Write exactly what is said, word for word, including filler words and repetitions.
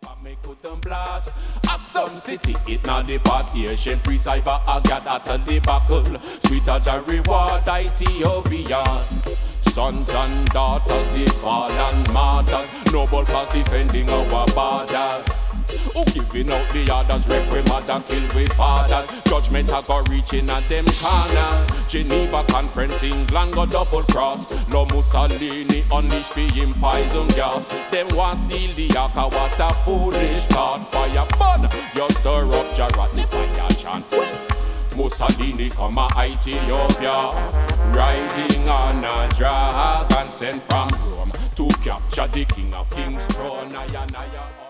Me couldn't blast Axum City, it not the part Asian priest I got at a debacle. Sweeter the reward Ethiopian. Sons and daughters, the fallen martyrs. Noble cause defending our borders. Who giving out the orders, rape we mother, kill we fathers. Judgment a go reaching at them corners. Geneva Conference, England go double cross. Lo Mussolini unleash the him poison gas. Them want steal the Aka, what a foolish thought. Fire burn, you stir up Jarat, fire chant. Mussolini come a Ethiopia, riding on a dragon sent from Rome to capture the king of kings throne. Naya, naya.